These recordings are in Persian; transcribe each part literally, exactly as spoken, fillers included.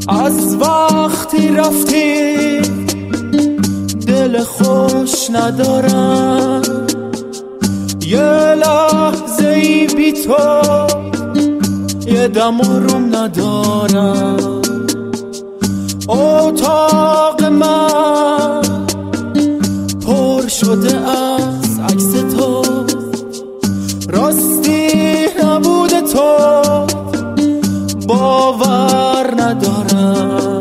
از وقتی رفتی دل خوش ندارم، یه لحظه ای بی تو یه دم آروم ندارم. اتاق من پر شده از عکس تو، راستی نبوده تو باور ندارم.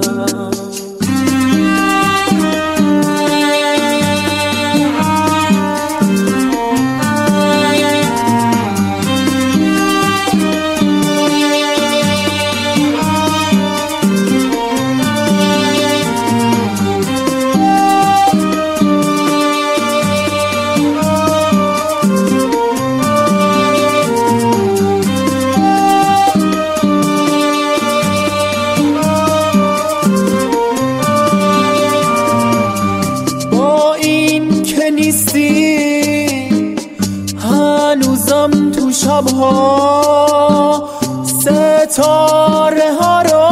هنوزم تو شبها ستاره ها رو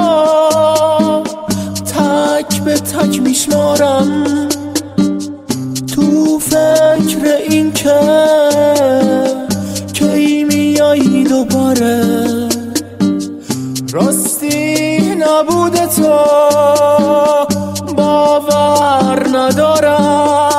تک به تک میشمارم، تو فکر این که کی میایی دوباره. راستی نبوده تو باور ندارم.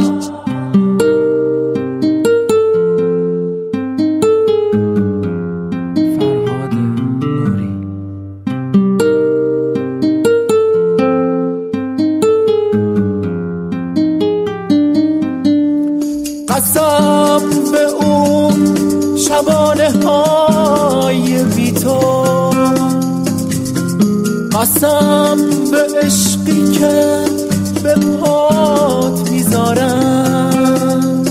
قسم به اون شبانه های بی تو، قسم به عشقی که به پات میذارم.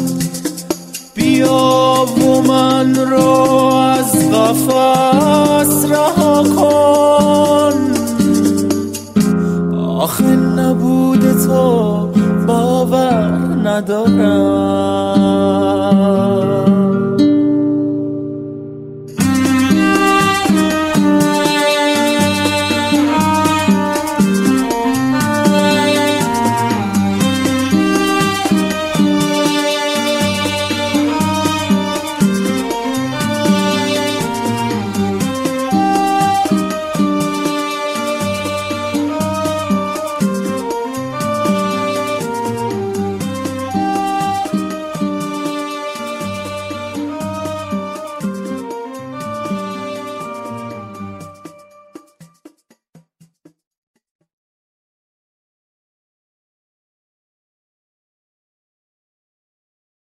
بیا و من رو از قفس رها کن، آخه نبوده تو باور ندارم.